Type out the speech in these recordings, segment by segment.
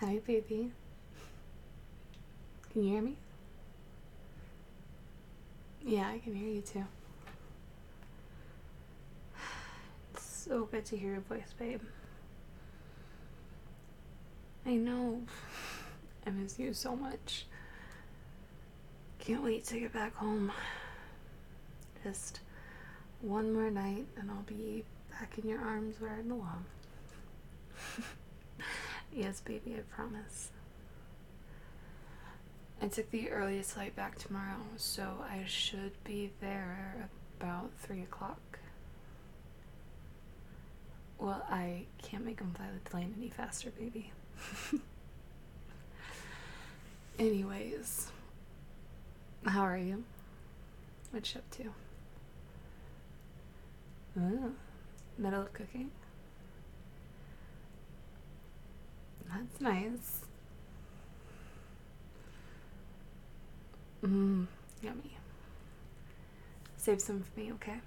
Hi, baby. Can you hear me? Yeah, I can hear you too. It's so good to hear your voice, babe. I know. I miss you so much. Can't wait to get back home. Just one more night and I'll be back in your arms where I belong. Yes, baby, I promise. I took the earliest flight back tomorrow, so I should be there about 3 o'clock. Well, I can't make them fly the plane any faster, baby. Anyways, how are you? What you up to? Oh, middle of cooking? That's nice. Yummy. Save some for me, okay?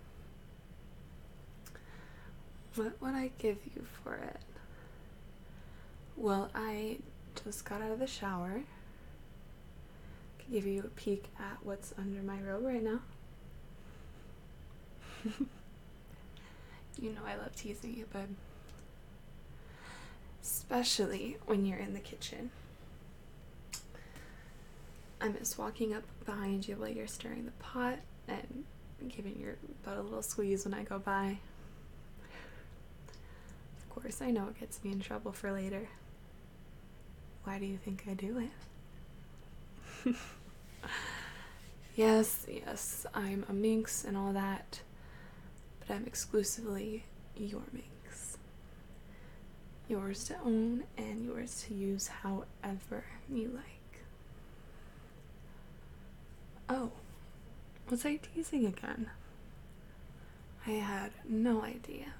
What would I give you for it? Well, I just got out of the shower. Could give you a peek at what's under my robe right now. You know I love teasing you, babe. Especially when you're in the kitchen. I miss walking up behind you while you're stirring the pot and giving your butt a little squeeze when I go by. Of course, I know it gets me in trouble for later. Why do you think I do it? Yes, I'm a minx and all that, but I'm exclusively your minx. Yours to own and yours to use however you like. Oh, was I teasing again? I had no idea.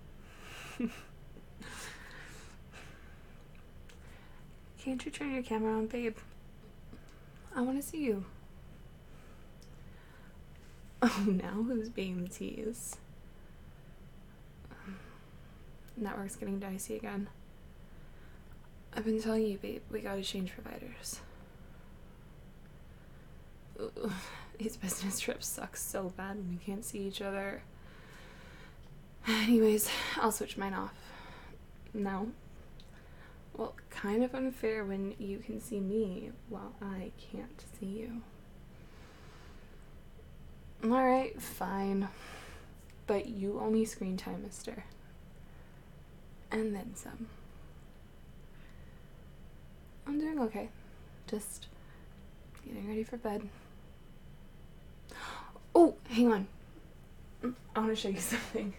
Can't you turn your camera on, babe? I want to see you. Oh, now who's being the tease? Network's getting dicey again. I've been telling you, babe, we gotta change providers. Ugh, these business trips suck so bad when we can't see each other. Anyways, I'll switch mine off. No? Well, kind of unfair when you can see me while I can't see you. Alright, fine. But you owe me screen time, mister. And then some. I'm doing okay. Just getting ready for bed. Oh, hang on. I want to show you something.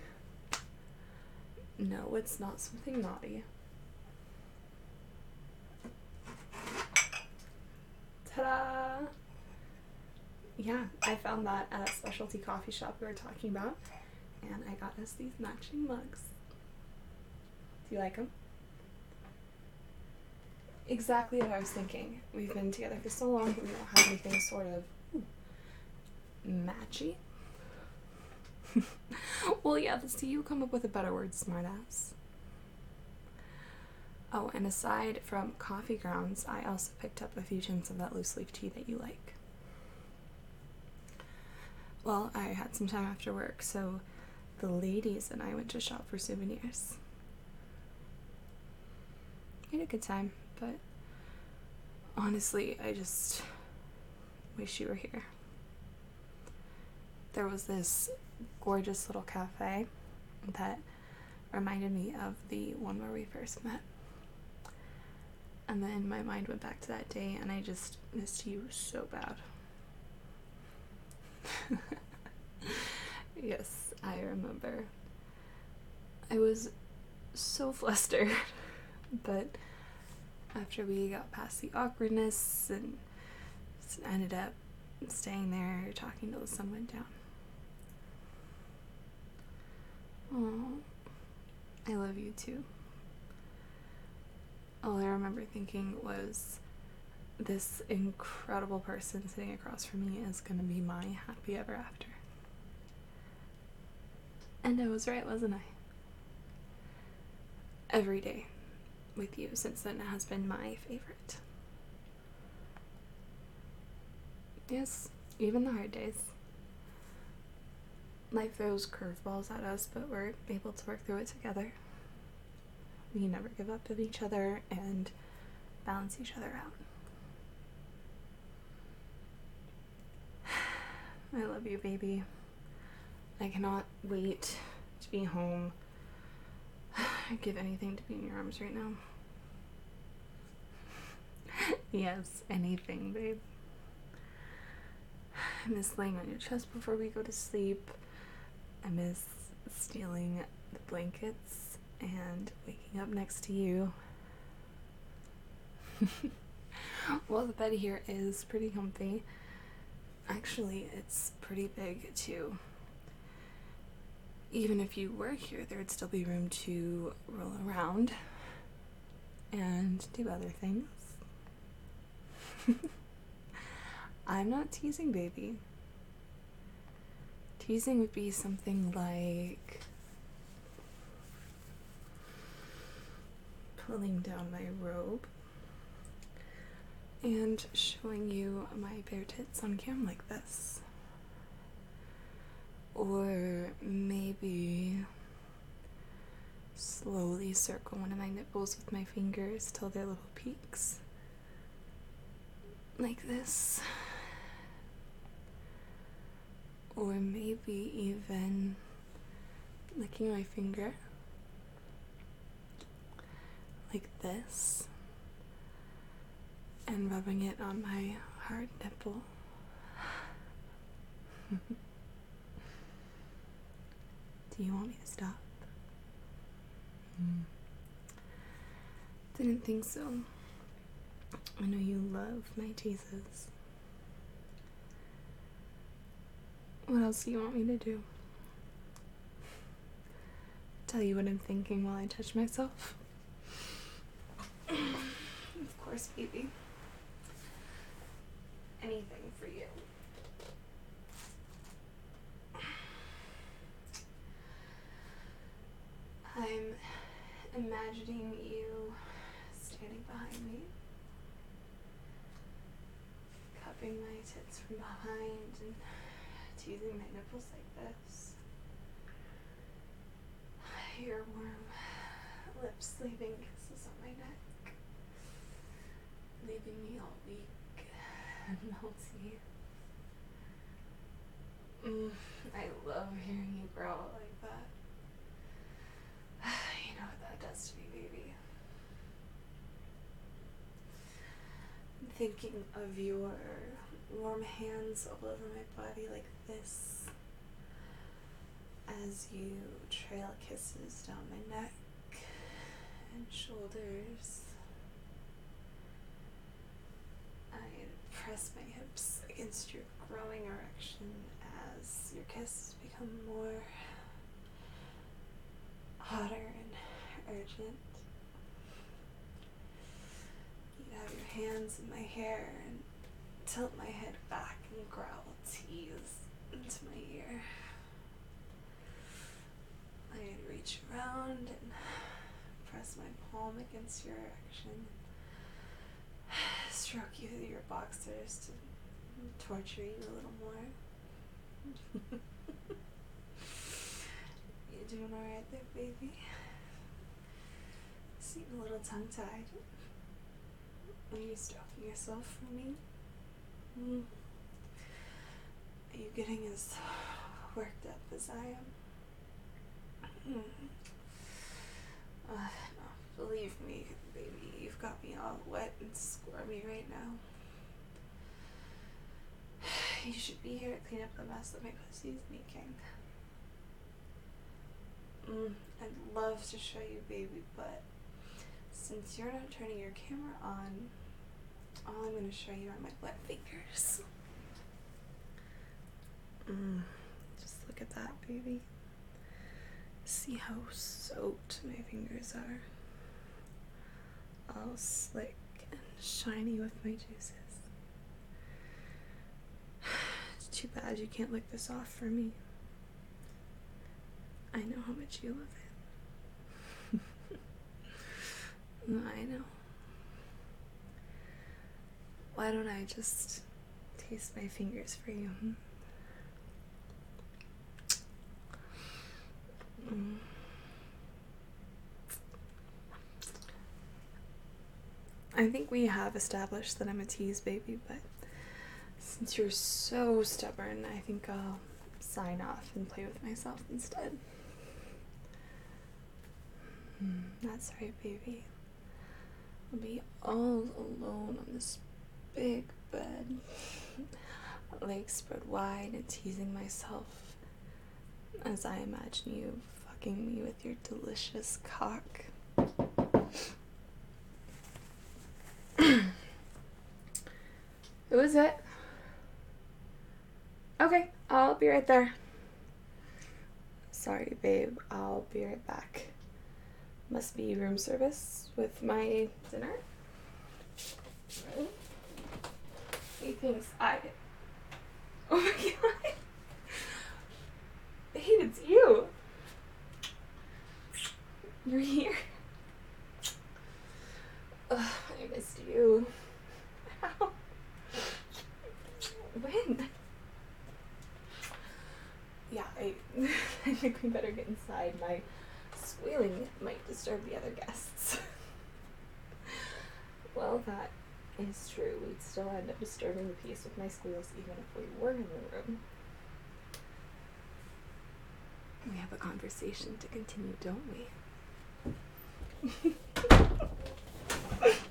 No, it's not something naughty. Ta-da! Yeah, I found that at a specialty coffee shop we were talking about, and I got us these matching mugs. Do you like them? Exactly what I was thinking. We've been together for so long that we don't have anything sort of matchy. Well, yeah, see, you come up with a better word, smartass. Oh, and aside from coffee grounds, I also picked up a few tins of that loose leaf tea that you like. Well, I had some time after work, so the ladies and I went to shop for souvenirs. We had a good time, but honestly, I just wish you were here. There was this gorgeous little cafe that reminded me of the one where we first met. And then my mind went back to that day and I just missed you so bad. Yes, I remember. I was so flustered, but after we got past the awkwardness and ended up staying there talking till the sun went down. Oh, I love you too. All I remember thinking was, this incredible person sitting across from me is gonna be my happy ever after. And I was right, wasn't I? Every day, with you since then has been my favorite. Yes, even the hard days. Life throws curveballs at us, but we're able to work through it together. We never give up on each other and balance each other out. I love you, baby. I cannot wait to be home. I'd give anything to be in your arms right now. Yes, anything, babe. I miss laying on your chest before we go to sleep. I miss stealing the blankets and waking up next to you. Well, the bed here is pretty comfy. Actually, it's pretty big too. Even if you were here, there would still be room to roll around and do other things. I'm not teasing, baby. Teasing would be something like pulling down my robe and showing you my bare tits on cam like this. Or maybe slowly circle one of my nipples with my fingers till they're little peaks. Like this. Or maybe even licking my finger like this and rubbing it on my hard nipple. Do you want me to stop? Didn't think so. I know you love my teases. What else do you want me to do? Tell you what I'm thinking while I touch myself? Of course, baby. Anything for you. I'm imagining you standing behind me, cupping my tits from behind and teasing my nipples like this. Your warm lips leaving kisses on my neck, leaving me all weak and melty. I love hearing you growl like that. You know what that does to me, baby. I'm thinking of your warm hands all over my body like this as you trail kisses down my neck and shoulders. I press my hips against your growing erection as your kisses become more hotter and urgent. You have your hands in my hair and tilt my head back and growl tease into my ear. I reach around and press my palm against your erection, stroke you through your boxers to torture you a little more. You doing alright there, baby? Seem a little tongue-tied. Are you stroking yourself for me? Are you getting as worked up as I am? No, believe me, baby, you've got me all wet and squirmy right now. You should be here to clean up the mess that my pussy's making. I'd love to show you, baby, but since you're not turning your camera on, all I'm going to show you are my wet fingers. Just look at that, baby. See how soaked my fingers are. All slick and shiny with my juices. It's too bad you can't lick this off for me. I know how much you love it. why don't I just taste my fingers for you? I think we have established that I'm a tease baby, but since you're so stubborn, I think I'll sign off and play with myself instead. That's right, baby. I'll be all alone on this big bed, legs spread wide, and teasing myself as I imagine you fucking me with your delicious cock. Who is it? Okay, I'll be right there. Sorry, babe, I'll be right back. Must be room service with my dinner. Right? He thinks oh my god. Babe, it's you. You're here. Ugh, I missed you. Ow. When? Yeah, I think we better get inside. My squealing might disturb the other guests. Well, that is true. We'd still end up disturbing the peace with my squeals even if we were in the room. We have a conversation to continue, don't we?